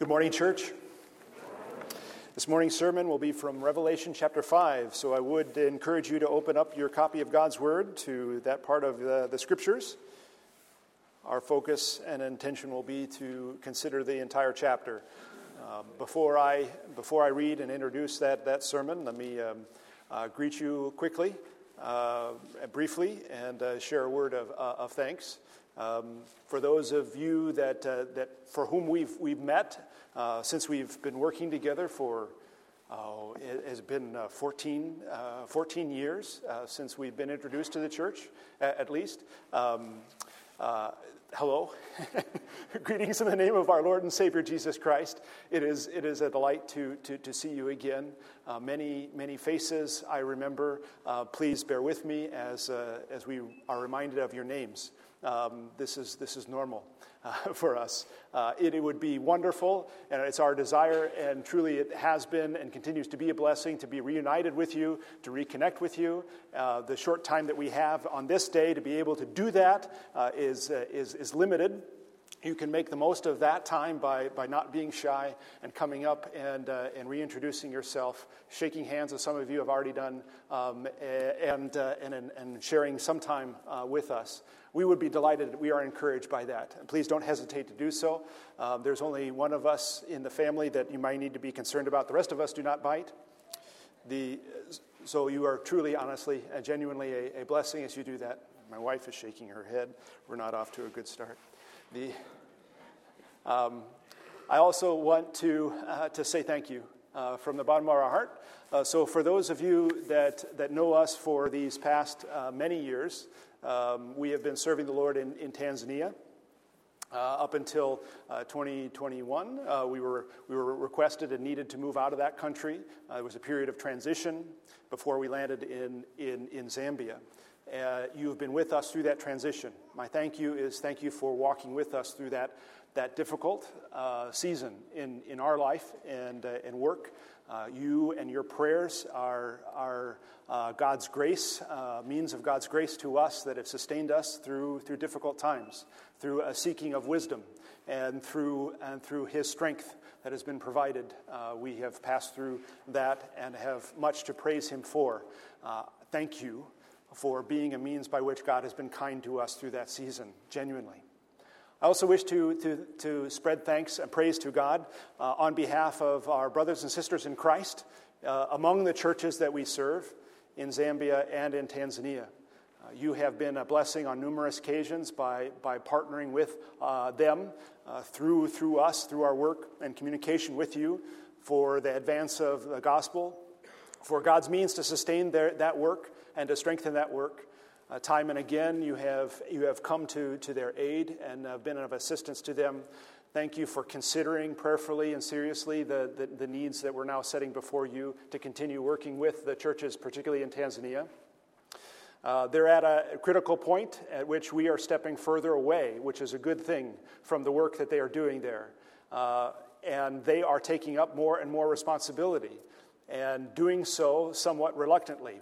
Good morning, church. This morning's sermon will be from Revelation chapter 5, so I would encourage you to open up your copy of God's Word to that part of the Scriptures. Our focus and intention will be to consider the entire chapter. Before I read and introduce that sermon, let me greet you quickly, briefly, and share a word of thanks. For those of you that for whom we've met since we've been working together for it has been 14 years since we've been introduced to the church, at least. Hello. Greetings in the name of our Lord and Savior Jesus Christ. It is a delight to see you again. Many faces I remember. Please bear with me as we are reminded of your names. This is normal for us. It would be wonderful, and it's our desire, and truly it has been and continues to be a blessing to be reunited with you, to reconnect with you. The short time that we have on this day to be able to do that is limited. You can make the most of that time by not being shy and coming up and reintroducing yourself, shaking hands, as some of you have already done, and sharing some time with us. We would be delighted. We are encouraged by that. And please don't hesitate to do so. There's only one of us in the family that you might need to be concerned about. The rest of us do not bite. So you are truly, honestly, genuinely a blessing as you do that. My wife is shaking her head. We're not off to a good start. I also want to say thank you from the bottom of our heart. So for those of you that know us for these past many years, we have been serving the Lord in Tanzania. Up until 2021, we were requested and needed to move out of that country. It was a period of transition before we landed in Zambia. You have been with us through that transition. My thank you for walking with us through that difficult season in our life and work. You and your prayers are God's grace, means of God's grace to us that have sustained us through difficult times, through a seeking of wisdom, and through His strength that has been provided. We have passed through that and have much to praise Him for. Thank you for being a means by which God has been kind to us through that season, genuinely. I also wish to spread thanks and praise to God on behalf of our brothers and sisters in Christ among the churches that we serve in Zambia and in Tanzania. You have been a blessing on numerous occasions by partnering with them through us, through our work and communication with you for the advance of the gospel, for God's means to sustain that work and to strengthen that work. Time and again, you have come to their aid and been of assistance to them. Thank you for considering prayerfully and seriously the needs that we're now setting before you to continue working with the churches, particularly in Tanzania. They're at a critical point at which we are stepping further away, which is a good thing, from the work that they are doing there. And they are taking up more and more responsibility, and doing so somewhat reluctantly.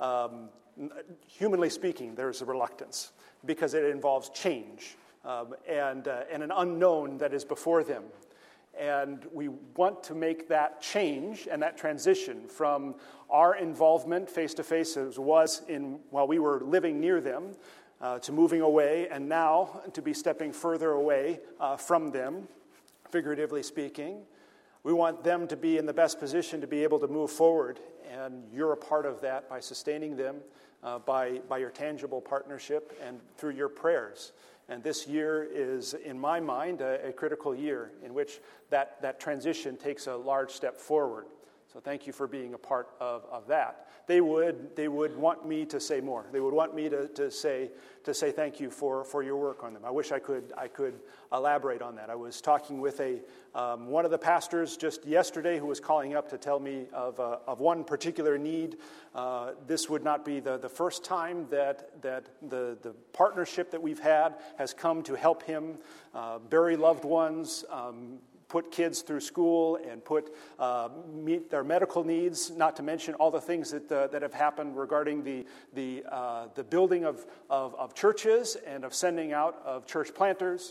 Humanly speaking, there's a reluctance because it involves change and an unknown that is before them. And we want to make that change and that transition from our involvement face-to-face as was while we were living near them to moving away, and now to be stepping further away from them, figuratively speaking. We want them to be in the best position to be able to move forward, and you're a part of that by sustaining them by your tangible partnership and through your prayers. And this year is, in my mind, a critical year in which that transition takes a large step forward. So thank you for being a part of that. They would want me to say more. They would want me to say thank you for your work on them. I wish I could elaborate on that. I was talking with one of the pastors just yesterday who was calling up to tell me of one particular need. This would not be the first time that the partnership that we've had has come to help him bury loved ones, put kids through school, and meet their medical needs, not to mention all the things that have happened regarding the building of churches and of sending out of church planters.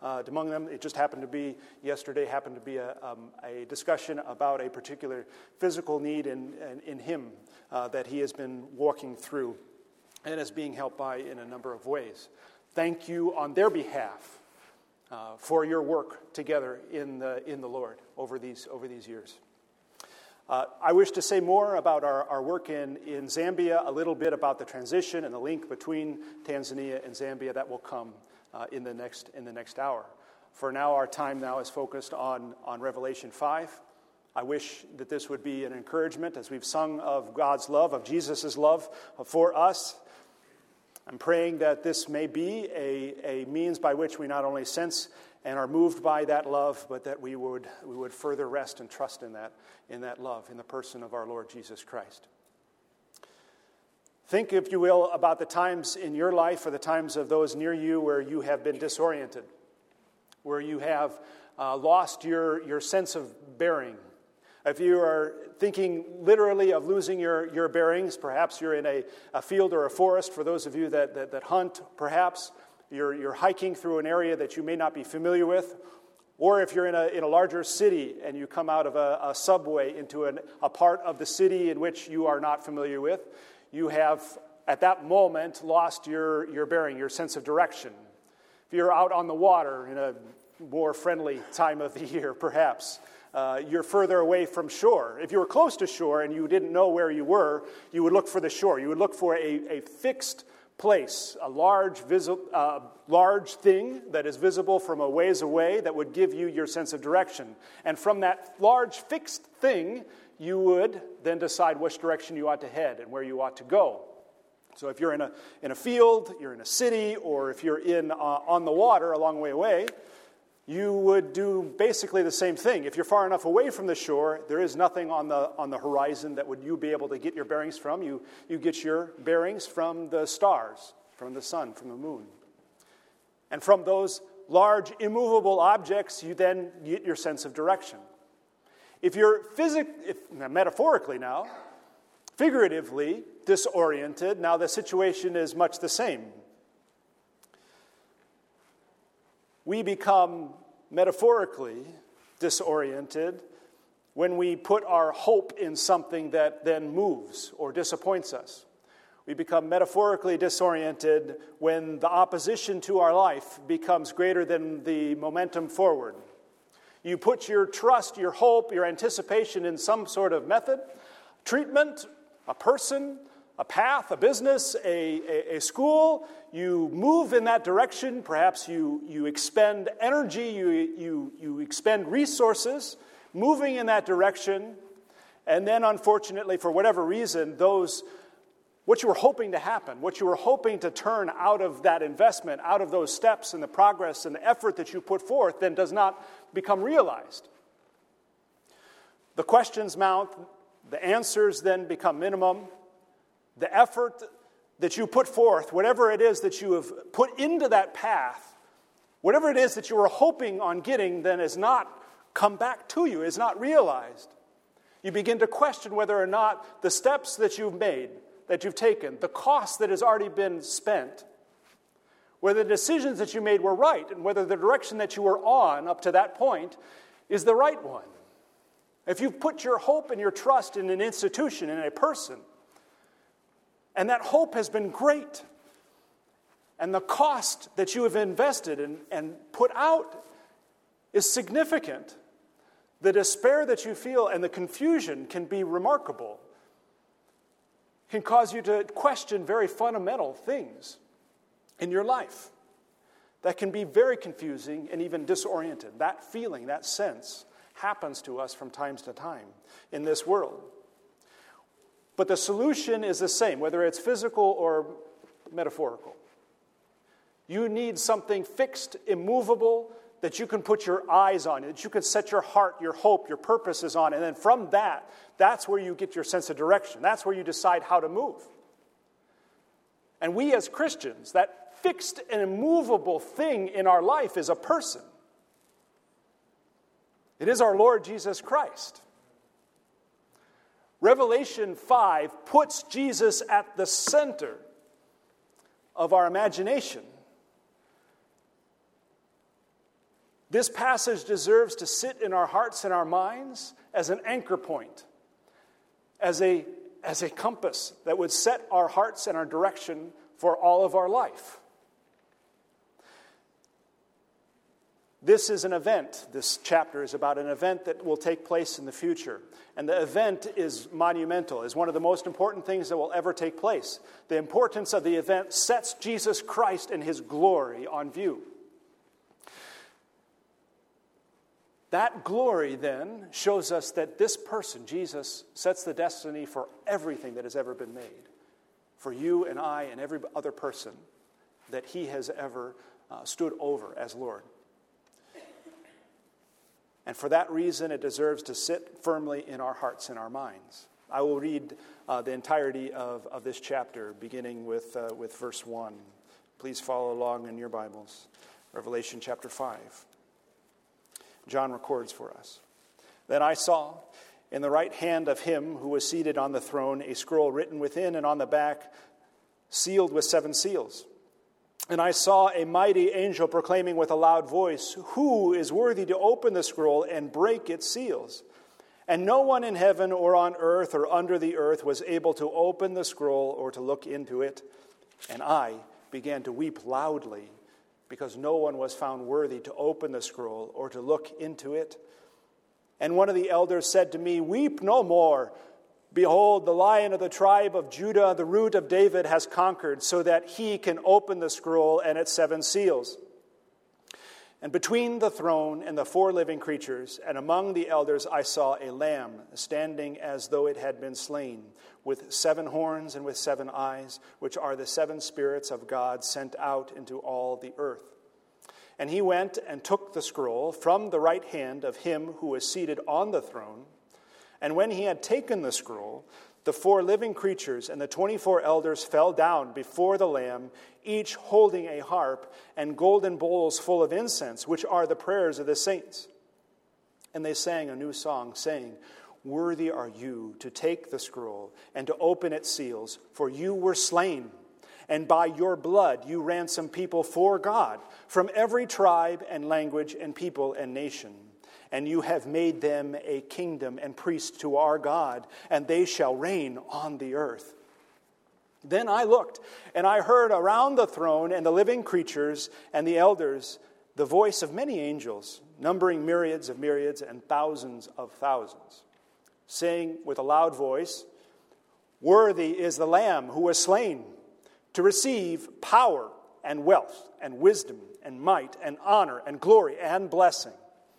among them. It just happened to be, yesterday happened to be a discussion about a particular physical need in him that he has been walking through and is being helped by in a number of ways. Thank you on their behalf for your work together in the Lord over these years. I wish to say more about our work in Zambia, a little bit about the transition and the link between Tanzania and Zambia. That will come in the next hour. For now, our time now is focused on Revelation 5. I wish that this would be an encouragement as we've sung of God's love, of Jesus' love for us. I'm praying that this may be a means by which we not only sense and are moved by that love, but that we would further rest and trust in that love, in the person of our Lord Jesus Christ. Think, if you will, about the times in your life or the times of those near you where you have been disoriented, where you have lost your sense of bearing. If you are thinking literally of losing your bearings, perhaps you're in a field or a forest. For those of you that hunt, perhaps you're hiking through an area that you may not be familiar with. Or if you're in a larger city and you come out of a subway into a part of the city in which you are not familiar with, you have, at that moment, lost your bearing, your sense of direction. If you're out on the water in a more friendly time of the year, perhaps, you're further away from shore. If you were close to shore and you didn't know where you were, you would look for the shore. You would look for a fixed place, a large thing that is visible from a ways away that would give you your sense of direction. And from that large fixed thing, you would then decide which direction you ought to head and where you ought to go. So if you're in a field, you're in a city, or if you're on the water a long way away, you would do basically the same thing. If you're far enough away from the shore, there is nothing on the horizon that would you be able to get your bearings from. You get your bearings from the stars, from the sun, from the moon. And from those large immovable objects, you then get your sense of direction. If you're metaphorically now, figuratively disoriented, now the situation is much the same. We become metaphorically disoriented when we put our hope in something that then moves or disappoints us. We become metaphorically disoriented when the opposition to our life becomes greater than the momentum forward. You put your trust, your hope, your anticipation in some sort of method, treatment, a person, a path, a business, a school. You move in that direction. Perhaps you expend energy, you expend resources moving in that direction. And then, unfortunately, for whatever reason, what you were hoping to happen, what you were hoping to turn out of that investment, out of those steps and the progress and the effort that you put forth, then does not become realized. The questions mount, the answers then become minimum. The effort that you put forth, whatever it is that you have put into that path, whatever it is that you were hoping on getting, then is not come back to you, is not realized. You begin to question whether or not the steps that you've made, that you've taken, the cost that has already been spent, whether the decisions that you made were right, and whether the direction that you were on up to that point is the right one. If you've put your hope and your trust in an institution, in a person, and that hope has been great, and the cost that you have invested and put out is significant, the despair that you feel and the confusion can be remarkable, can cause you to question very fundamental things in your life that can be very confusing and even disoriented. That feeling, that sense, happens to us from time to time in this world. But the solution is the same, whether it's physical or metaphorical. You need something fixed, immovable, that you can put your eyes on, that you can set your heart, your hope, your purposes on. And then from that's where you get your sense of direction. That's where you decide how to move. And we as Christians, that fixed and immovable thing in our life is a person. It is our Lord Jesus Christ. Revelation 5 puts Jesus at the center of our imagination. This passage deserves to sit in our hearts and our minds as an anchor point, as a compass that would set our hearts and our direction for all of our life. This is an event. This chapter is about an event that will take place in the future. And the event is monumental, is one of the most important things that will ever take place. The importance of the event sets Jesus Christ and his glory on view. That glory then shows us that this person, Jesus, sets the destiny for everything that has ever been made. For you and I and every other person that he has ever stood over as Lord. And for that reason, it deserves to sit firmly in our hearts and our minds. I will read the entirety of this chapter, beginning with verse 1. Please follow along in your Bibles. Revelation chapter 5. John records for us. Then I saw in the right hand of him who was seated on the throne a scroll written within and on the back, sealed with 7 seals. And I saw a mighty angel proclaiming with a loud voice, "Who is worthy to open the scroll and break its seals?" And no one in heaven or on earth or under the earth was able to open the scroll or to look into it. And I began to weep loudly, because no one was found worthy to open the scroll or to look into it. And one of the elders said to me, "Weep no more. Behold, the Lion of the tribe of Judah, the Root of David, has conquered, so that he can open the scroll and its 7 seals." And between the throne and the 4 living creatures, and among the elders, I saw a lamb standing as though it had been slain, with 7 horns and with 7 eyes, which are the 7 spirits of God sent out into all the earth. And he went and took the scroll from the right hand of him who was seated on the throne. And when he had taken the scroll, the 4 living creatures and the 24 elders fell down before the Lamb, each holding a harp and golden bowls full of incense, which are the prayers of the saints. And they sang a new song, saying, "Worthy are you to take the scroll and to open its seals, for you were slain, and by your blood you ransomed people for God from every tribe and language and people and nation. And you have made them a kingdom and priests to our God, and they shall reign on the earth." Then I looked, and I heard around the throne and the living creatures and the elders the voice of many angels, numbering myriads of myriads and thousands of thousands, saying with a loud voice, "Worthy is the Lamb who was slain to receive power and wealth and wisdom and might and honor and glory and blessing."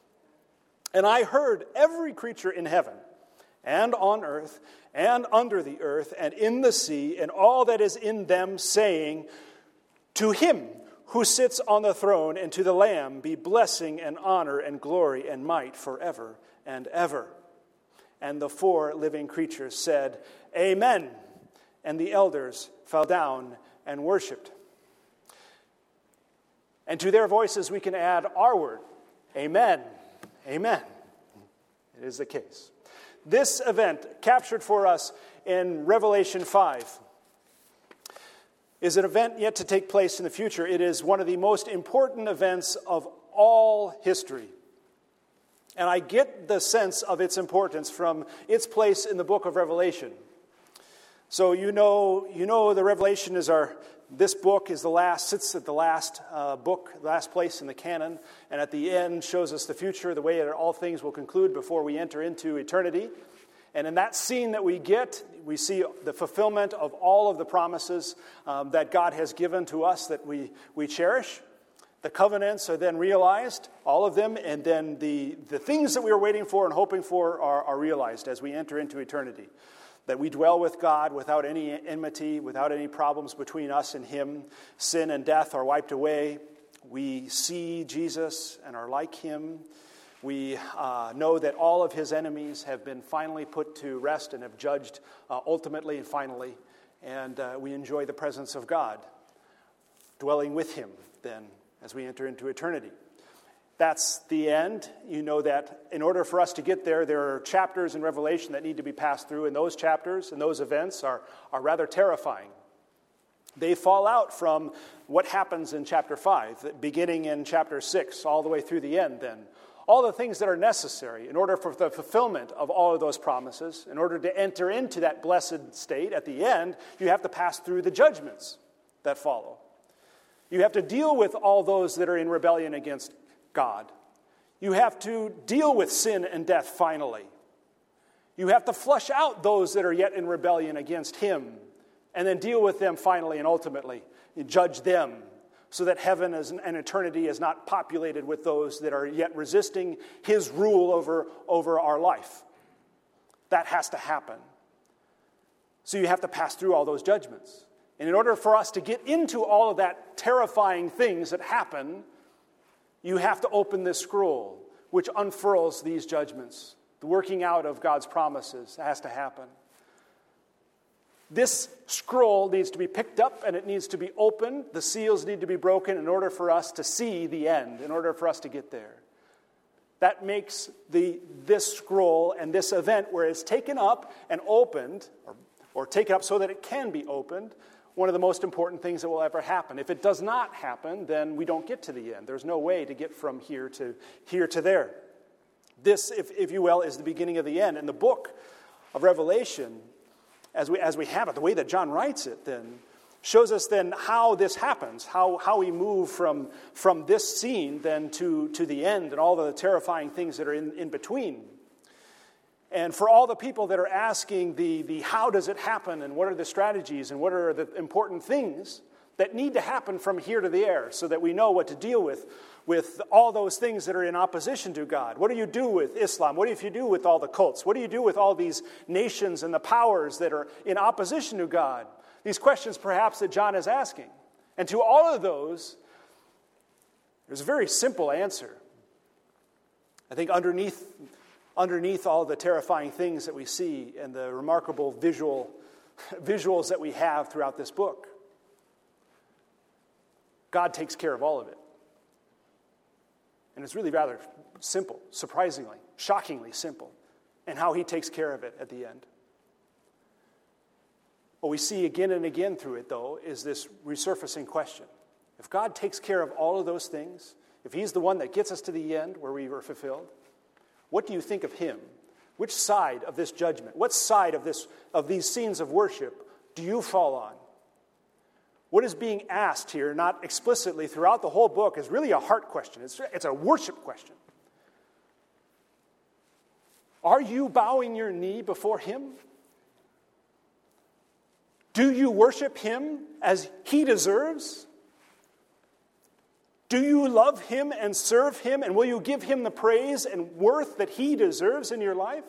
And I heard every creature in heaven and on earth and under the earth and in the sea and all that is in them saying, "To him who sits on the throne and to the Lamb be blessing and honor and glory and might forever and ever." And the 4 living creatures said, "Amen." And the elders fell down and worshipped. And to their voices we can add our word, "Amen." Amen. It is the case. This event, captured for us in Revelation 5, is an event yet to take place in the future. It is one of the most important events of all history. And I get the sense of its importance from its place in the book of Revelation. So you know the Revelation is this book is sits at the last last place in the canon, and at the end shows us the future, the way that all things will conclude before we enter into eternity. And in that scene that we get, we see the fulfillment of all of the promises that God has given to us that we cherish. The covenants are then realized, all of them, and then the things that we were waiting for and hoping for are realized as we enter into eternity. That we dwell with God without any enmity, without any problems between us and him. Sin and death are wiped away. We see Jesus and are like him. We know that all of his enemies have been finally put to rest and have judged ultimately and finally. And we enjoy the presence of God, dwelling with him then as we enter into eternity. That's the end. You know that in order for us to get there are chapters in Revelation that need to be passed through, and those chapters and those events are rather terrifying. They fall out from what happens in chapter 5, beginning in chapter 6, all the way through the end then. All the things that are necessary in order for the fulfillment of all of those promises, in order to enter into that blessed state at the end, you have to pass through the judgments that follow. You have to deal with all those that are in rebellion against God. You have to deal with sin and death finally. You have to flush out those that are yet in rebellion against Him, and then deal with them finally and ultimately. You judge them so that heaven and eternity is not populated with those that are yet resisting His rule over our life. That has to happen. So you have to pass through all those judgments. And in order for us to get into all of that terrifying things that happen, you have to open this scroll, which unfurls these judgments. The working out of God's promises has to happen. This scroll needs to be picked up and it needs to be opened. The seals need to be broken in order for us to see the end, in order for us to get there. That makes this scroll and this event where it's taken up and opened, or taken up so that it can be opened, one of the most important things that will ever happen. If it does not happen, then we don't get to the end. There's no way to get from here to there. This, if you will, is the beginning of the end. And the book of Revelation, as we have it, the way that John writes it then, shows us then how this happens, how we move from this scene then to the end and all the terrifying things that are in between. And for all the people that are asking the how does it happen and what are the strategies and what are the important things that need to happen from here to there so that we know what to deal with all those things that are in opposition to God. What do you do with Islam? What do you do with all the cults? What do you do with all these nations and the powers that are in opposition to God? These questions perhaps that John is asking. And to all of those, there's a very simple answer. I think underneath all the terrifying things that we see and the remarkable visuals that we have throughout this book, God takes care of all of it. And it's really rather simple, surprisingly, shockingly simple, and how He takes care of it at the end. What we see again and again through it, though, is this resurfacing question. If God takes care of all of those things, if He's the one that gets us to the end where we were fulfilled, what do you think of Him? Which side of this judgment, what side of these scenes of worship do you fall on? What is being asked here, not explicitly throughout the whole book, is really a heart question. It's a worship question. Are you bowing your knee before Him? Do you worship Him as He deserves? Do you love Him and serve Him, and will you give Him the praise and worth that He deserves in your life?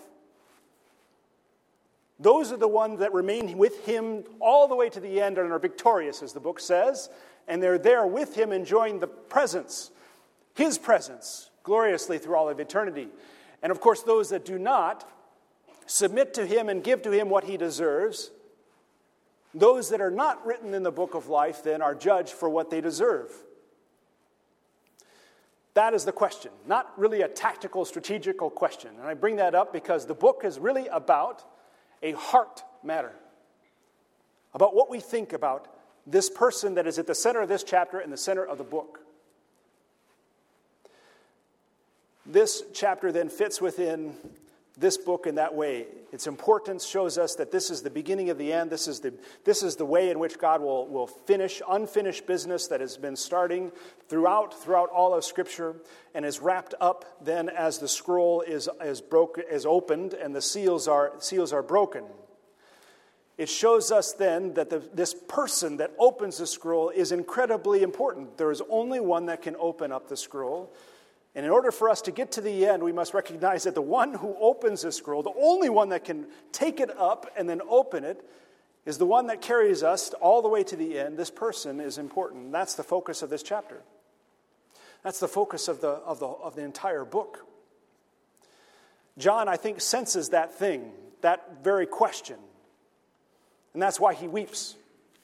Those are the ones that remain with Him all the way to the end and are victorious, as the book says. And they're there with Him enjoying the presence, His presence, gloriously through all of eternity. And of course, those that do not submit to Him and give to Him what He deserves, those that are not written in the book of life then are judged for what they deserve. That is the question, not really a tactical, strategical question. And I bring that up because the book is really about a heart matter, about what we think about this person that is at the center of this chapter and the center of the book. This chapter then fits within this book in that way. Its importance shows us that this is the beginning of the end. This is the way in which God will finish unfinished business that has been starting throughout all of Scripture and is wrapped up then as the scroll is opened and the seals are broken. It shows us then that this person that opens the scroll is incredibly important. There is only one that can open up the scroll. And in order for us to get to the end, we must recognize that the one who opens the scroll, the only one that can take it up and then open it, is the one that carries us all the way to the end. This person is important. That's the focus of this chapter. That's the focus of the entire book. John, I think, senses that thing, that very question. And that's why he weeps.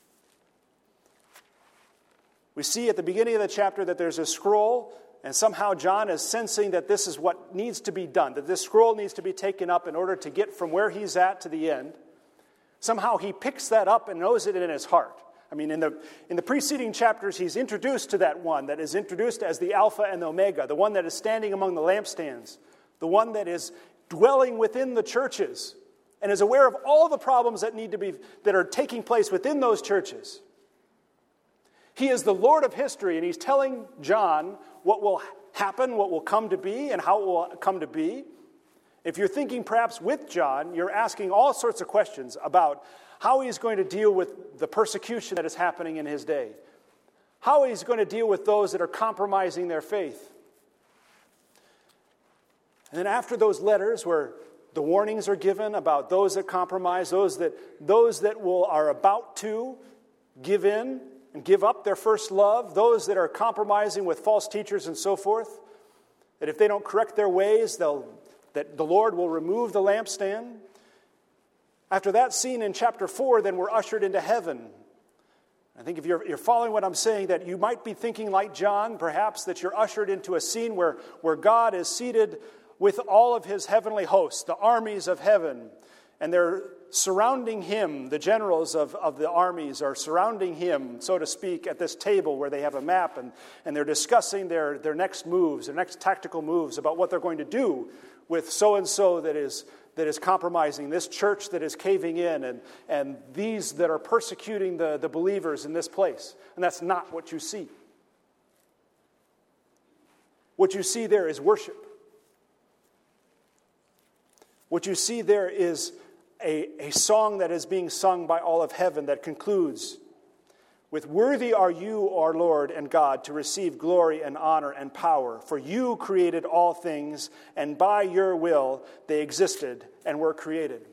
We see at the beginning of the chapter that there's a scroll, and somehow John is sensing that this is what needs to be done, that this scroll needs to be taken up in order to get from where he's at to the end. Somehow he picks that up and knows it in his heart. I mean, in the preceding chapters, he's introduced to that one that is introduced as the Alpha and the Omega, the one that is standing among the lampstands, the one that is dwelling within the churches and is aware of all the problems that are taking place within those churches. He is the Lord of history, and he's telling John what will happen, what will come to be, and how it will come to be. If you're thinking perhaps with John, you're asking all sorts of questions about how he's going to deal with the persecution that is happening in his day, how he's going to deal with those that are compromising their faith. And then after those letters where the warnings are given about those that compromise, those that are about to give in and give up their first love, those that are compromising with false teachers and so forth, that if they don't correct their ways, that the Lord will remove the lampstand. After that scene in chapter 4, then we're ushered into heaven. I think if you're following what I'm saying, that you might be thinking like John, perhaps, that you're ushered into a scene where God is seated with all of his heavenly hosts, the armies of heaven, and they're surrounding him. The generals of the armies are surrounding him, so to speak, at this table where they have a map, and they're discussing their next moves, their next tactical moves about what they're going to do with so-and-so that is compromising, this church that is caving in, and these that are persecuting the believers in this place. And that's not what you see. What you see there is worship. What you see there is a song that is being sung by all of heaven that concludes with, "Worthy are you, our Lord and God, to receive glory and honor and power, for you created all things, and by your will they existed and were created."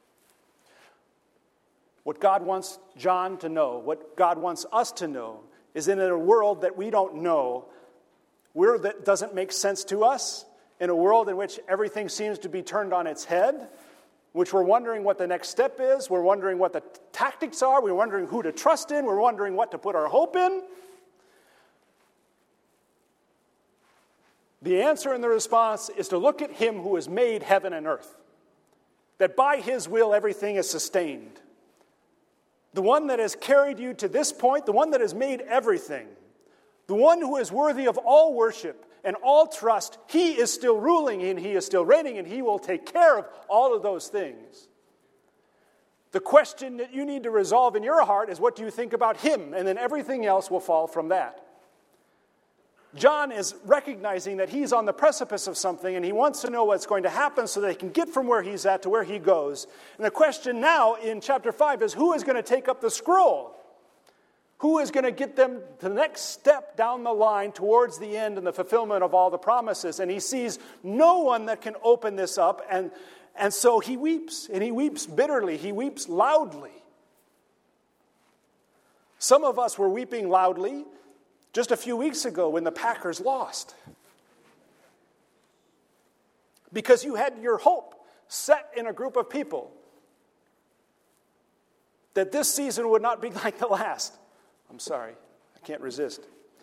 What God wants John to know, what God wants us to know, is that in a world that we don't know, that doesn't make sense to us, in a world in which everything seems to be turned on its head, which we're wondering what the next step is, we're wondering what the tactics are, we're wondering who to trust in, we're wondering what to put our hope in. The answer and the response is to look at him who has made heaven and earth, that by his will everything is sustained. The one that has carried you to this point, the one that has made everything, the one who is worthy of all worship and all trust, he is still ruling and he is still reigning and he will take care of all of those things. The question that you need to resolve in your heart is, what do you think about him? And then everything else will fall from that. John is recognizing that he's on the precipice of something and he wants to know what's going to happen so that he can get from where he's at to where he goes. And the question now in chapter 5 is, who is going to take up the scroll? Who is going to get them to the next step down the line towards the end and the fulfillment of all the promises? And he sees no one that can open this up, and so he weeps, and he weeps bitterly. He weeps loudly. Some of us were weeping loudly just a few weeks ago when the Packers lost, because you had your hope set in a group of people that this season would not be like the last. I'm sorry, I can't resist.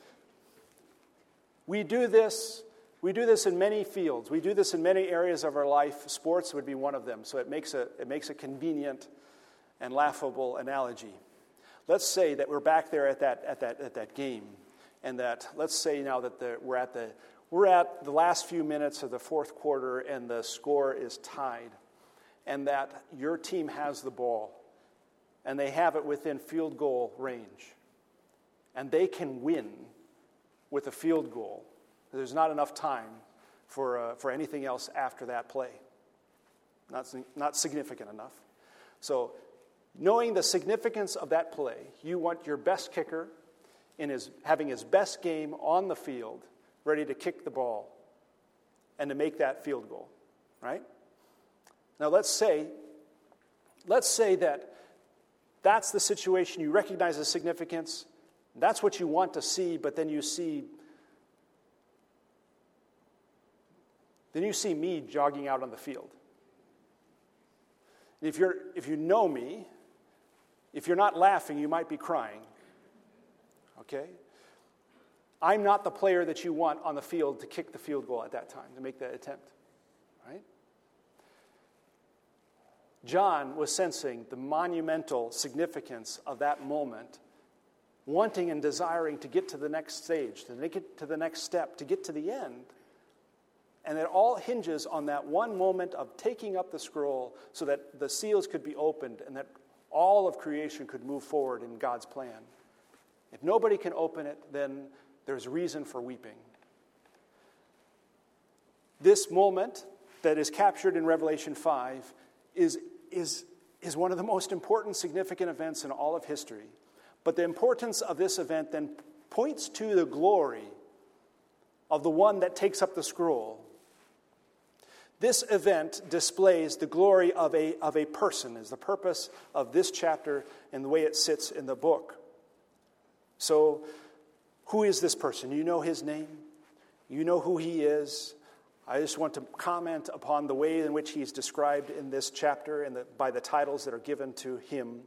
We do this in many fields. We do this in many areas of our life. Sports would be one of them. So it makes a convenient and laughable analogy. Let's say that we're back there at that game, and that let's say now that we're at the last few minutes of the fourth quarter, and the score is tied, and that your team has the ball, and they have it within field goal range. And they can win with a field goal. There's not enough time for anything else after that play. Not significant enough. So, knowing the significance of that play, you want your best kicker having his best game on the field, ready to kick the ball and to make that field goal, right? Now, let's say that that's the situation. You recognize the significance. That's what you want to see, but then you see me jogging out on the field. If you know me, if you're not laughing, you might be crying. Okay? I'm not the player that you want on the field to kick the field goal at that time, to make that attempt. Right? John was sensing the monumental significance of that moment wanting and desiring to get to the next stage, to get to the next step, to get to the end. And it all hinges on that one moment of taking up the scroll so that the seals could be opened and that all of creation could move forward in God's plan. If nobody can open it, then there's reason for weeping. This moment that is captured in Revelation 5 is one of the most important, significant events in all of history. But the importance of this event then points to the glory of the one that takes up the scroll. This event displays the glory of a person, is the purpose of this chapter and the way it sits in the book. So, who is this person? You know his name. You know who he is. I just want to comment upon the way in which he's described in this chapter and by the titles that are given to him.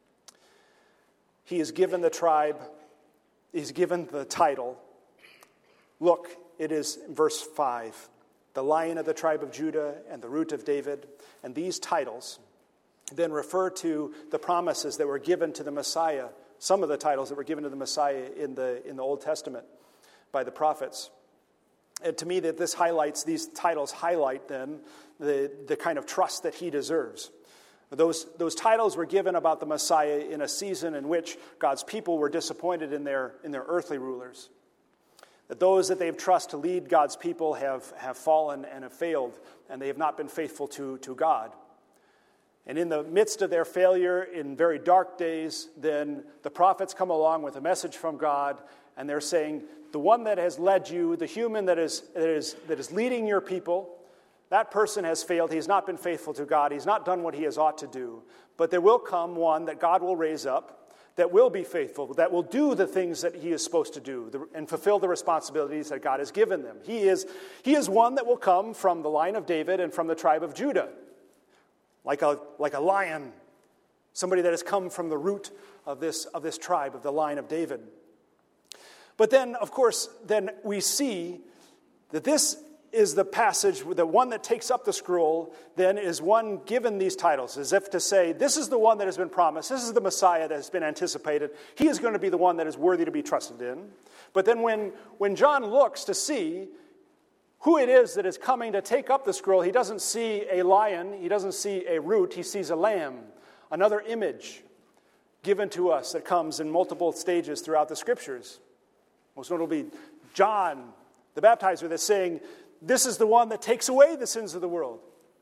He is given the tribe, he's given the title. Look, it is verse 5, the Lion of the tribe of Judah and the Root of David. And these titles then refer to the promises that were given to the Messiah, some of the titles that were given to the Messiah in the Old Testament by the prophets. And to me, these titles highlight then the kind of trust that he deserves. Those titles were given about the Messiah in a season in which God's people were disappointed in their earthly rulers. That those that they've trusted to lead God's people have fallen and have failed, and they have not been faithful to God. And in the midst of their failure, in very dark days, then the prophets come along with a message from God, and they're saying, the one that has led you, the human that is leading your people, that person has failed. He's not been faithful to God. He's not done what he has ought to do. But there will come one that God will raise up that will be faithful, that will do the things that he is supposed to do and fulfill the responsibilities that God has given them. He is one that will come from the line of David and from the tribe of Judah, like a lion, somebody that has come from the root of this tribe, of the line of David. But then, of course, then we see that this is the passage, the one that takes up the scroll, then is one given these titles, as if to say, this is the one that has been promised, this is the Messiah that has been anticipated, he is going to be the one that is worthy to be trusted in. But then when John looks to see who it is that is coming to take up the scroll, he doesn't see a lion, he doesn't see a root, he sees a lamb, another image given to us that comes in multiple stages throughout the Scriptures. Most notably, John, the baptizer, that's saying, this is the one that takes away the sins of the world.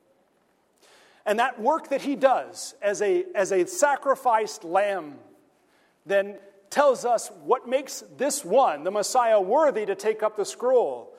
And that work that he does as a sacrificed lamb then tells us what makes this one, the Messiah, worthy to take up the scroll.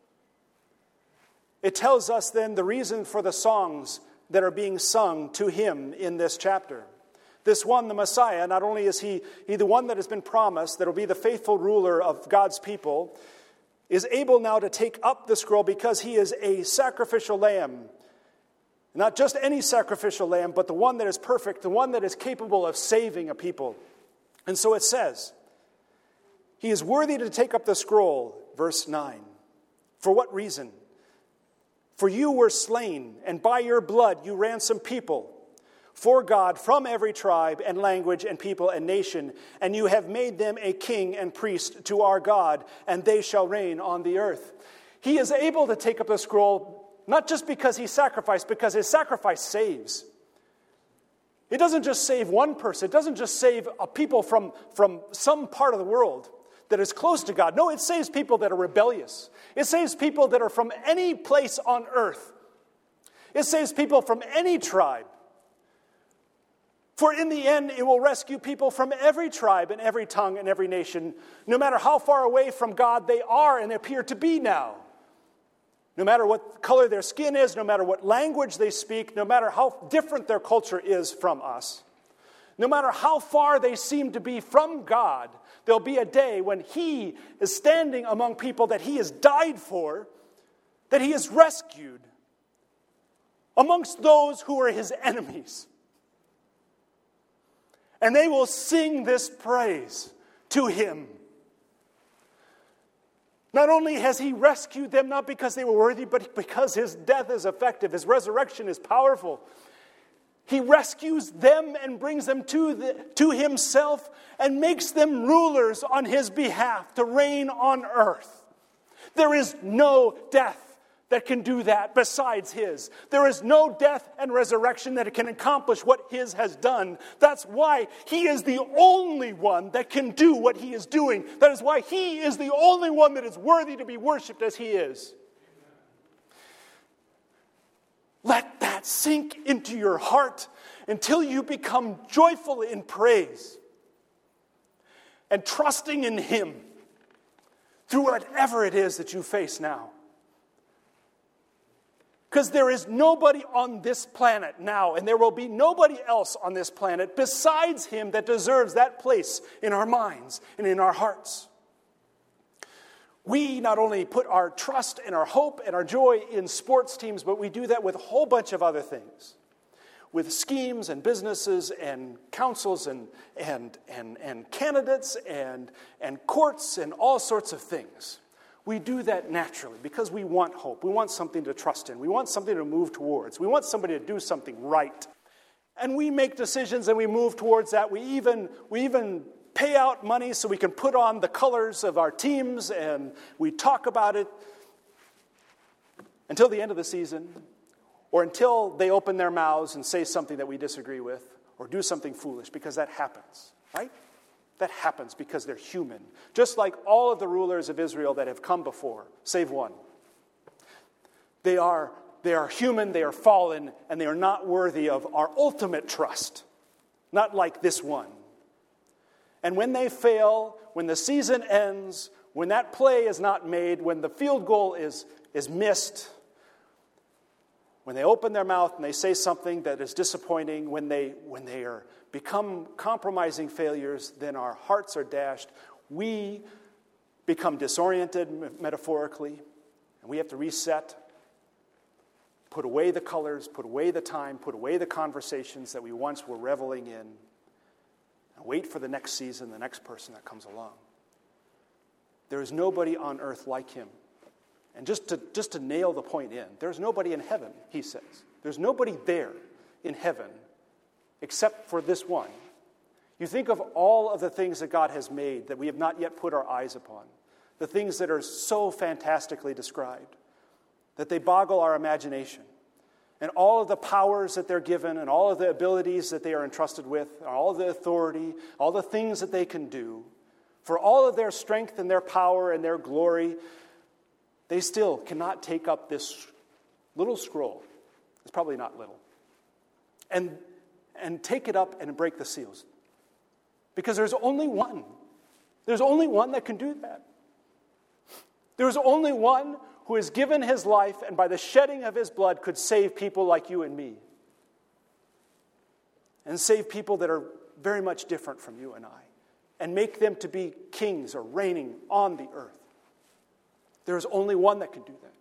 It tells us then the reason for the songs that are being sung to him in this chapter. This one, the Messiah, not only is he the one that has been promised, that will be the faithful ruler of God's people, is able now to take up the scroll because he is a sacrificial lamb. Not just any sacrificial lamb, but the one that is perfect, the one that is capable of saving a people. And so it says, he is worthy to take up the scroll, verse 9. For what reason? For you were slain, and by your blood you ransomed people for God from every tribe and language and people and nation, and you have made them a king and priest to our God, and they shall reign on the earth. He is able to take up the scroll, not just because he sacrificed, because his sacrifice saves. It doesn't just save one person. It doesn't just save a people from some part of the world that is close to God. No, it saves people that are rebellious. It saves people that are from any place on earth. It saves people from any tribe. For in the end, it will rescue people from every tribe and every tongue and every nation, no matter how far away from God they are and appear to be now. No matter what color their skin is, no matter what language they speak, no matter how different their culture is from us, no matter how far they seem to be from God, there'll be a day when he is standing among people that he has died for, that he has rescued, amongst those who are his enemies. And they will sing this praise to him. Not only has he rescued them, not because they were worthy, but because his death is effective, his resurrection is powerful. He rescues them and brings them to himself and makes them rulers on his behalf to reign on earth. There is no death that can do that besides his. There is no death and resurrection that can accomplish what his has done. That's why he is the only one that can do what he is doing. That is why he is the only one that is worthy to be worshipped as he is. Let that sink into your heart until you become joyful in praise and trusting in him through whatever it is that you face now. Because there is nobody on this planet now, and there will be nobody else on this planet besides him that deserves that place in our minds and in our hearts. We not only put our trust and our hope and our joy in sports teams, but we do that with a whole bunch of other things. With schemes and businesses and councils and candidates and courts and all sorts of things. We do that naturally because we want hope. We want something to trust in. We want something to move towards. We want somebody to do something right. And we make decisions and we move towards that. We even pay out money so we can put on the colors of our teams, and we talk about it until the end of the season, or until they open their mouths and say something that we disagree with, or do something foolish, because that happens, right? That happens because they're human. Just like all of the rulers of Israel that have come before, save one. They are human, they are fallen, and they are not worthy of our ultimate trust. Not like this one. And when they fail, when the season ends, when that play is not made, when the field goal is missed, when they open their mouth and they say something that is disappointing, when they are become compromising failures, then our hearts are dashed. We become disoriented, metaphorically, and we have to reset, put away the colors, put away the time, put away the conversations that we once were reveling in, and wait for the next season, the next person that comes along. There is nobody on earth like him. And just to nail the point in, there's nobody in heaven, he says. There's nobody there in heaven except for this one. You think of all of the things that God has made that we have not yet put our eyes upon, the things that are so fantastically described, that they boggle our imagination, and all of the powers that they're given, and all of the abilities that they are entrusted with, all of the authority, all the things that they can do, for all of their strength and their power and their glory, they still cannot take up this little scroll. It's probably not little. And take it up and break the seals. Because there's only one. There's only one that can do that. There's only one who has given his life and by the shedding of his blood could save people like you and me. And save people that are very much different from you and I. And make them to be kings or reigning on the earth. There is only one that can do that.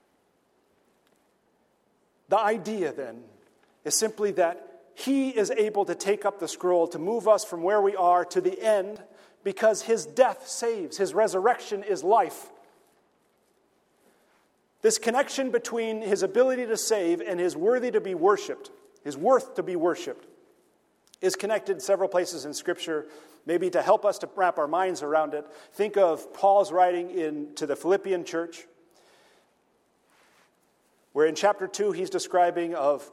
The idea then is simply that he is able to take up the scroll to move us from where we are to the end because his death saves. His resurrection is life. This connection between his ability to save and his worthy to be worshipped, his worth to be worshipped, is connected in several places in Scripture. Maybe to help us to wrap our minds around it, think of Paul's writing to the Philippian church, where in chapter 2 he's describing of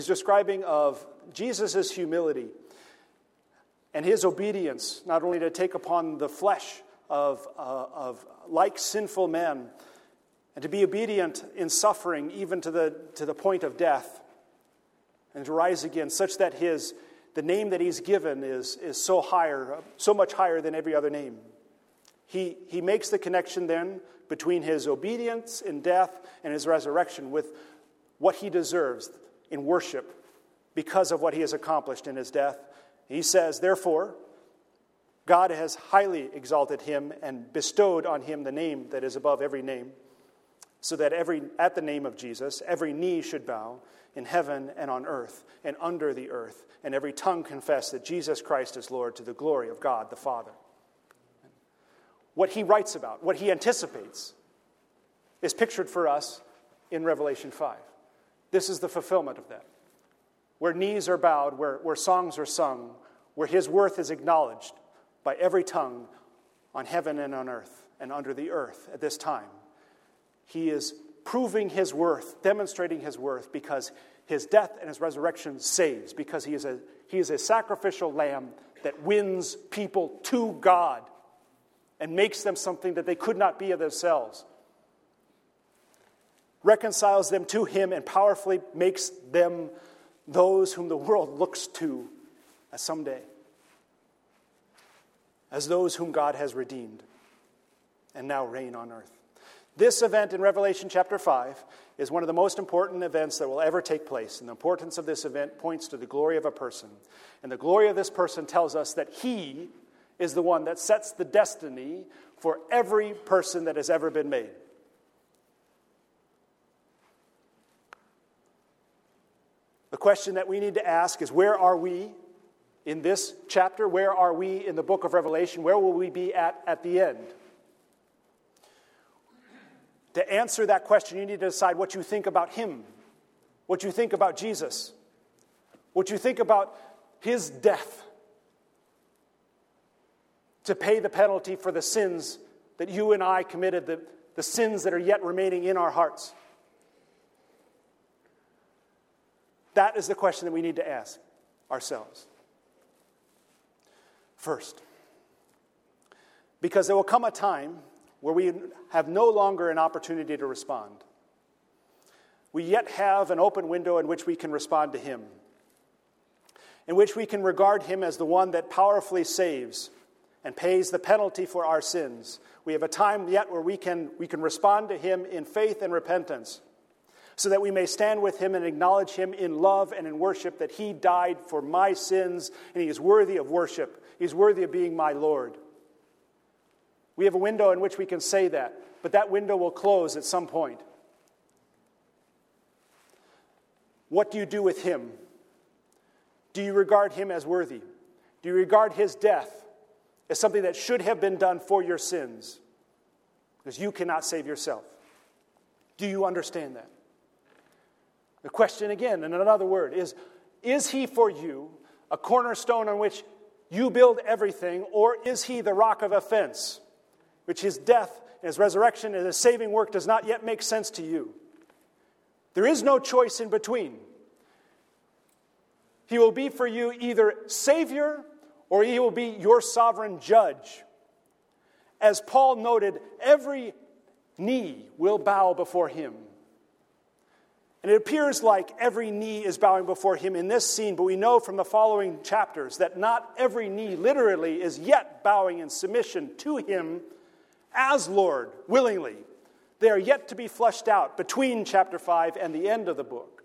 Jesus' humility and his obedience, not only to take upon the flesh of like sinful men, and to be obedient in suffering even to the point of death, and to rise again, such that the name that he's given is so much higher than every other name. He makes the connection then between his obedience in death and his resurrection with what he deserves in worship because of what he has accomplished in his death. He says, therefore, God has highly exalted him and bestowed on him the name that is above every name, so that at the name of Jesus, every knee should bow in heaven and on earth and under the earth, and every tongue confess that Jesus Christ is Lord to the glory of God the Father. What he writes about, what he anticipates, is pictured for us in Revelation 5. This is the fulfillment of that. where knees are bowed, where songs are sung, where his worth is acknowledged by every tongue on heaven and on earth and under the earth at this time. He is proving his worth, demonstrating his worth, because his death and his resurrection saves, because he is a sacrificial lamb that wins people to God and makes them something that they could not be of themselves, reconciles them to him, and powerfully makes them those whom the world looks to as someday, as those whom God has redeemed and now reign on earth. This event in Revelation chapter 5 is one of the most important events that will ever take place. And the importance of this event points to the glory of a person. And the glory of this person tells us that he is the one that sets the destiny for every person that has ever been made. The question that we need to ask is, where are we in this chapter? Where are we in the book of Revelation? Where will we be at the end? To answer that question, you need to decide what you think about him, what you think about Jesus, what you think about his death to pay the penalty for the sins that you and I committed, the sins that are yet remaining in our hearts. That is the question that we need to ask ourselves first. Because there will come a time where we have no longer an opportunity to respond. We yet have an open window in which we can respond to him, in which we can regard him as the one that powerfully saves and pays the penalty for our sins. We have a time yet where we can respond to him in faith and repentance, so that we may stand with him and acknowledge him in love and in worship, that he died for my sins and he is worthy of worship. He is worthy of being my Lord. We have a window in which we can say that, but that window will close at some point. What do you do with him? Do you regard him as worthy? Do you regard his death as something that should have been done for your sins? Because you cannot save yourself. Do you understand that? The question again, in another word, is he for you a cornerstone on which you build everything, or is he the rock of offense, which his death and his resurrection and his saving work does not yet make sense to you? There is no choice in between. He will be for you either Savior or he will be your sovereign judge. As Paul noted, every knee will bow before him. And it appears like every knee is bowing before him in this scene, but we know from the following chapters that not every knee literally is yet bowing in submission to him as Lord, willingly. They are yet to be fleshed out between chapter 5 and the end of the book.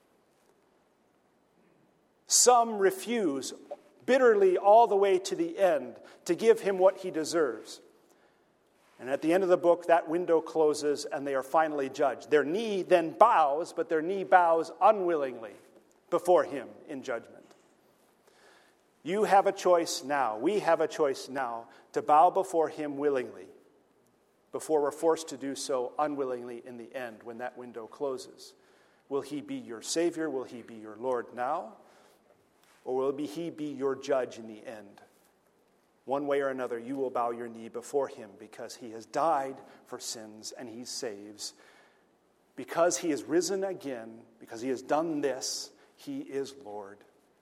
Some refuse bitterly all the way to the end to give him what he deserves. And at the end of the book, that window closes and they are finally judged. Their knee then bows, but their knee bows unwillingly before him in judgment. You have a choice now. We have a choice now to bow before him willingly before we're forced to do so unwillingly in the end when that window closes. Will he be your Savior? Will he be your Lord now? Or will he be your judge in the end? One way or another, you will bow your knee before him because he has died for sins and he saves. Because he has risen again, because he has done this, he is Lord.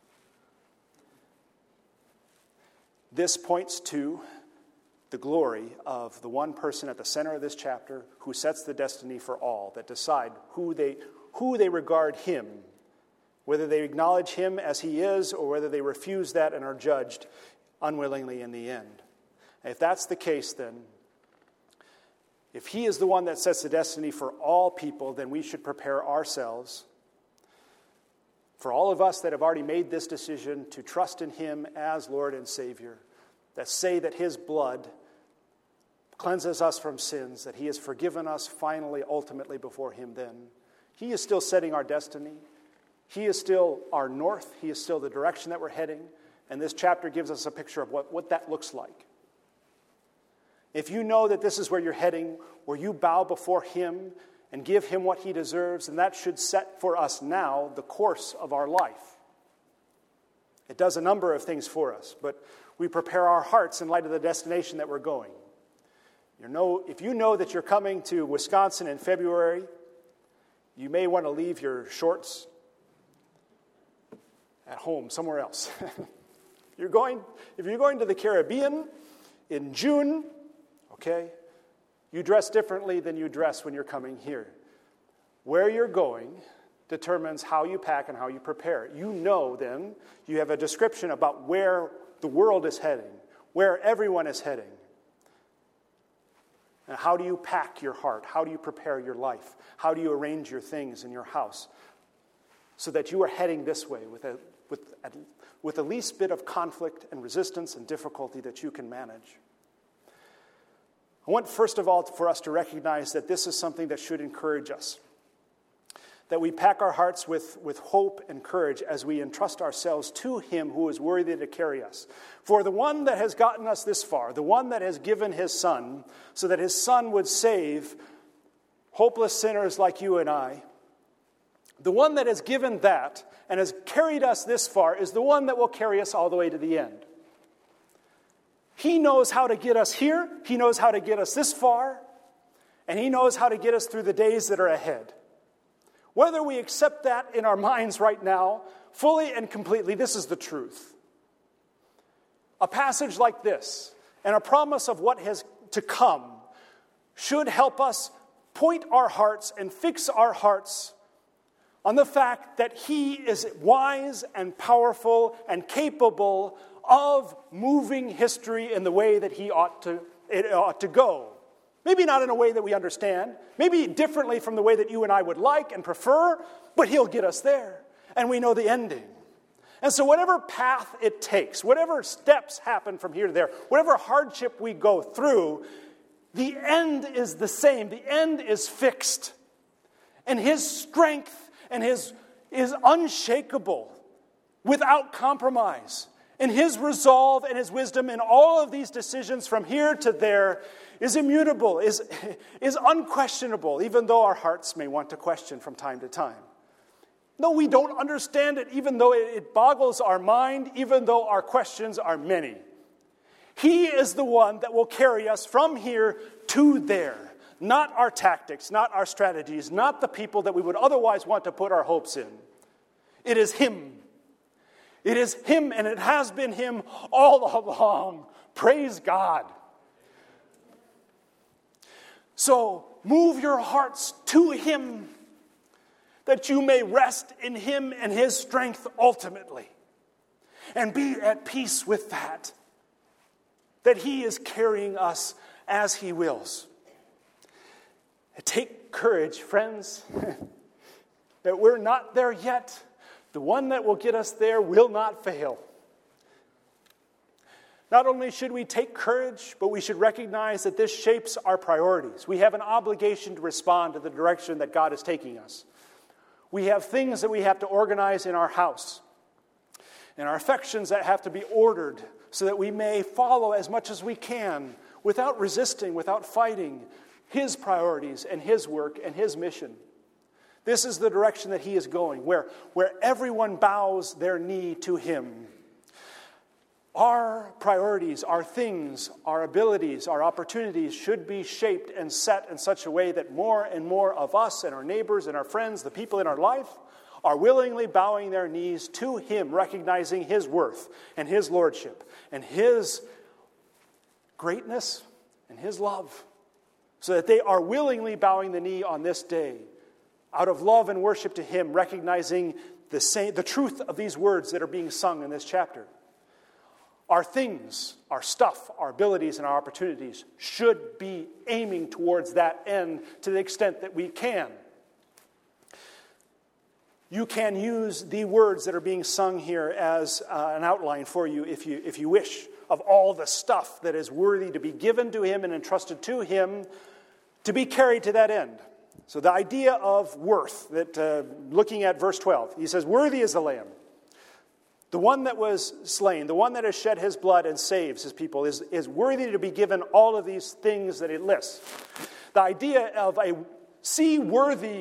This points to the glory of the one person at the center of this chapter who sets the destiny for all, that decide who they regard him, whether they acknowledge him as he is or whether they refuse that and are judged unwillingly in the end. And if that's the case, then, if he is the one that sets the destiny for all people, then we should prepare ourselves, for all of us that have already made this decision to trust in him as Lord and Savior, that say that his blood cleanses us from sins, that he has forgiven us finally, ultimately before him then. He is still setting our destiny. He is still our north. He is still the direction that we're heading. And this chapter gives us a picture of what that looks like. If you know that this is where you're heading, where you bow before him and give him what he deserves, and that should set for us now the course of our life. It does a number of things for us, but we prepare our hearts in light of the destination that we're going. If you know that you're coming to Wisconsin in February, you may want to leave your shorts at home somewhere else. If you're going to the Caribbean in June, okay, you dress differently than you dress when you're coming here. Where you're going determines how you pack and how you prepare. You know then, you have a description about where the world is heading, where everyone is heading. And how do you pack your heart? How do you prepare your life? How do you arrange your things in your house so that you are heading this way with the least bit of conflict and resistance and difficulty that you can manage? I want, first of all, for us to recognize that this is something that should encourage us. That we pack our hearts with hope and courage as we entrust ourselves to Him who is worthy to carry us. For the one that has gotten us this far, the one that has given His Son, so that His Son would save hopeless sinners like you and I, the one that has given that and has carried us this far is the one that will carry us all the way to the end. He knows how to get us here, He knows how to get us this far, and He knows how to get us through the days that are ahead. Whether we accept that in our minds right now, fully and completely, this is the truth. A passage like this, and a promise of what has to come, should help us point our hearts and fix our hearts on the fact that He is wise and powerful and capable of moving history in the way that it ought to go. Maybe not in a way that we understand, maybe differently from the way that you and I would like and prefer, but He'll get us there, and we know the ending. And so whatever path it takes, whatever steps happen from here to there, whatever hardship we go through, the end is the same. The end is fixed. And His strength and is unshakable, without compromise. And His resolve and His wisdom in all of these decisions from here to there is immutable, is unquestionable, even though our hearts may want to question from time to time. No, we don't understand it, even though it boggles our mind, even though our questions are many. He is the one that will carry us from here to there. Not our tactics, not our strategies, not the people that we would otherwise want to put our hopes in. It is Him. It is Him, and it has been Him all along. Praise God. So move your hearts to Him, that you may rest in Him and His strength ultimately. And be at peace with that He is carrying us as He wills. Take courage, friends, that we're not there yet. The one that will get us there will not fail. Not only should we take courage, but we should recognize that this shapes our priorities. We have an obligation to respond to the direction that God is taking us. We have things that we have to organize in our house, and our affections that have to be ordered so that we may follow as much as we can without resisting, without fighting His priorities and His work and His mission. This is the direction that He is going, where everyone bows their knee to Him. Our priorities, our things, our abilities, our opportunities should be shaped and set in such a way that more and more of us and our neighbors and our friends, the people in our life, are willingly bowing their knees to Him, recognizing His worth and His lordship and His greatness and His love, so that they are willingly bowing the knee on this day out of love and worship to Him, recognizing the truth of these words that are being sung in this chapter. Our things, our stuff, our abilities, and our opportunities should be aiming towards that end to the extent that we can. You can use the words that are being sung here as an outline for you if you wish, of all the stuff that is worthy to be given to Him and entrusted to Him to be carried to that end. So the idea of worth, that looking at verse 12, he says, "Worthy is the Lamb. The one that was slain, the one that has shed His blood and saves His people is worthy to be given all of these things that it lists." The idea of a seaworthy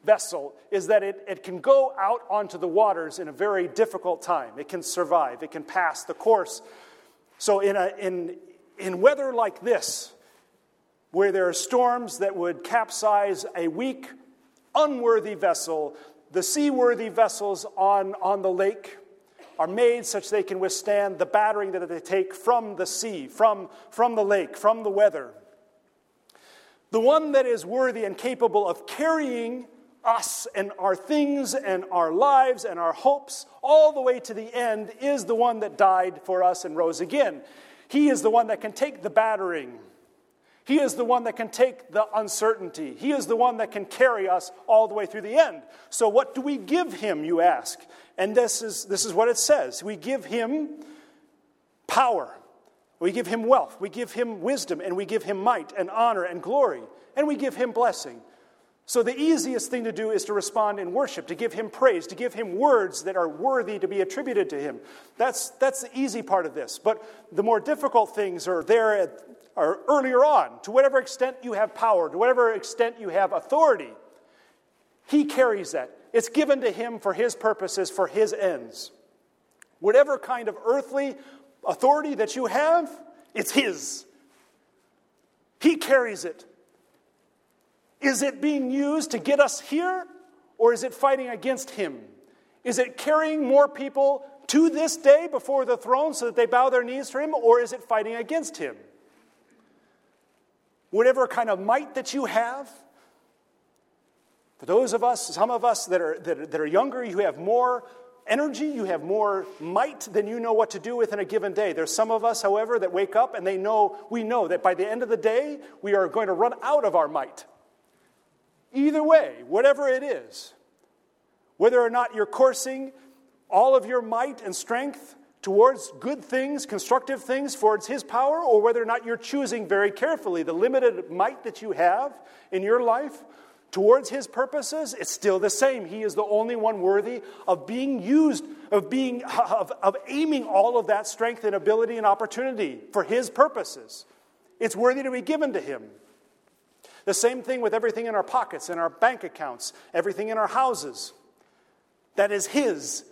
vessel is that it can go out onto the waters in a very difficult time. It can survive. It can pass the course. So in weather like this, where there are storms that would capsize a weak, unworthy vessel, the seaworthy vessels on the lake are made such they can withstand the battering that they take from the sea, from the lake, from the weather. The one that is worthy and capable of carrying us and our things and our lives and our hopes all the way to the end is the one that died for us and rose again. He is the one that can take the battering. He is the one that can take the uncertainty. He is the one that can carry us all the way through the end. So what do we give him, you ask? And this is what it says. We give him power. We give him wealth. We give him wisdom. And we give him might and honor and glory. And we give him blessing. So the easiest thing to do is to respond in worship, to give him praise, to give him words that are worthy to be attributed to him. That's the easy part of this. But the more difficult things are earlier on. To whatever extent you have power, to whatever extent you have authority, he carries that. It's given to him for his purposes, for his ends. Whatever kind of earthly authority that you have, it's his. He carries it. Is it being used to get us here, or is it fighting against him? Is it carrying more people to this day before the throne so that they bow their knees to him, or is it fighting against him? Whatever kind of might that you have, for those of us, some of us that are younger, you have more energy, you have more might than you know what to do with in a given day. There's some of us, however, that wake up and we know that by the end of the day, we are going to run out of our might. Either way, whatever it is, whether or not you're coursing all of your might and strength towards good things, constructive things, towards his power, or whether or not you're choosing very carefully the limited might that you have in your life towards his purposes, it's still the same. He is the only one worthy of being used, of aiming all of that strength and ability and opportunity for his purposes. It's worthy to be given to him. The same thing with everything in our pockets, in our bank accounts, everything in our houses. That is his.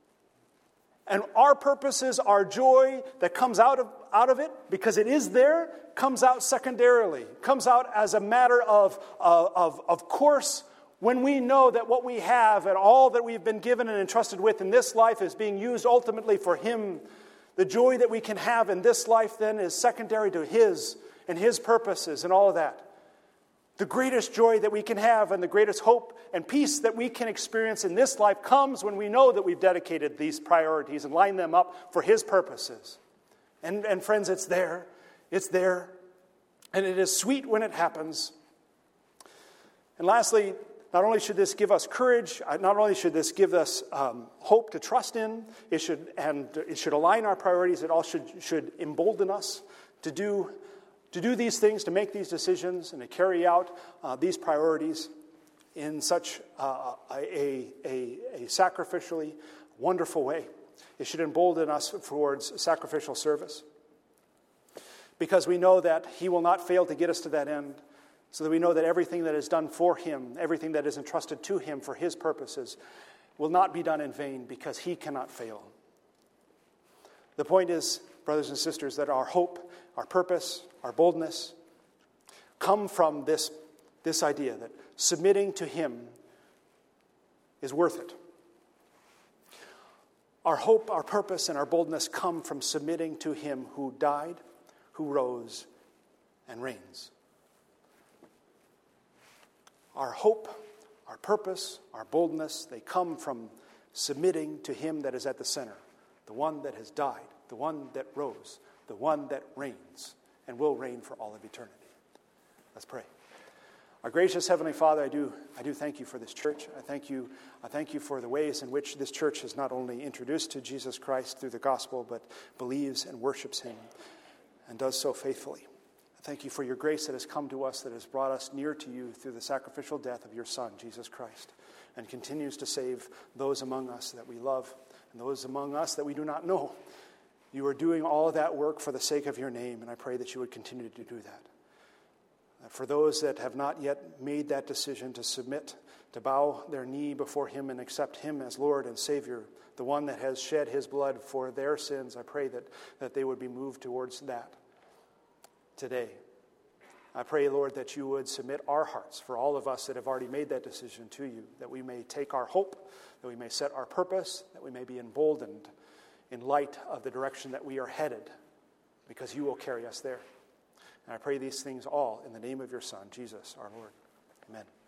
And our purposes, our joy that comes out of it, because it is there, comes out secondarily, comes out as a matter of course when we know that what we have and all that we've been given and entrusted with in this life is being used ultimately for him. The joy that we can have in this life then is secondary to his and his purposes and all of that. The greatest joy that we can have and the greatest hope and peace that we can experience in this life comes when we know that we've dedicated these priorities and lined them up for his purposes. And friends, it's there. It's there. And it is sweet when it happens. And lastly, not only should this give us courage, not only should this give us hope to trust in, it should align our priorities, it also should embolden us to do these things, to make these decisions, and to carry out these priorities in such a sacrificially wonderful way. It should embolden us towards sacrificial service, because we know that he will not fail to get us to that end, so that we know that everything that is done for him, everything that is entrusted to him for his purposes, will not be done in vain, because he cannot fail. The point is, brothers and sisters, that our hope, our purpose, our boldness come from this idea that submitting to him is worth it. Our hope, our purpose, and our boldness come from submitting to him who died, who rose, and reigns. Our hope, our purpose, our boldness, they come from submitting to him that is at the center, the one that has died, the one that rose, the one that reigns and will reign for all of eternity. Let's pray. Our gracious Heavenly Father, I do thank you for this church. I thank you for the ways in which this church is not only introduced to Jesus Christ through the gospel, but believes and worships him and does so faithfully. I thank you for your grace that has come to us, that has brought us near to you through the sacrificial death of your Son, Jesus Christ, and continues to save those among us that we love and those among us that we do not know. You are doing all of that work for the sake of your name, and I pray that you would continue to do that. For those that have not yet made that decision to submit to bow their knee before him and accept him as Lord and Savior, the one that has shed his blood for their sins. I pray that they would be moved towards that today. I pray, Lord, that you would submit our hearts for all of us that have already made that decision to you, that we may take our hope, that we may set our purpose, that we may be emboldened in light of the direction that we are headed, because you will carry us there. And I pray these things all in the name of your Son, Jesus, our Lord. Amen.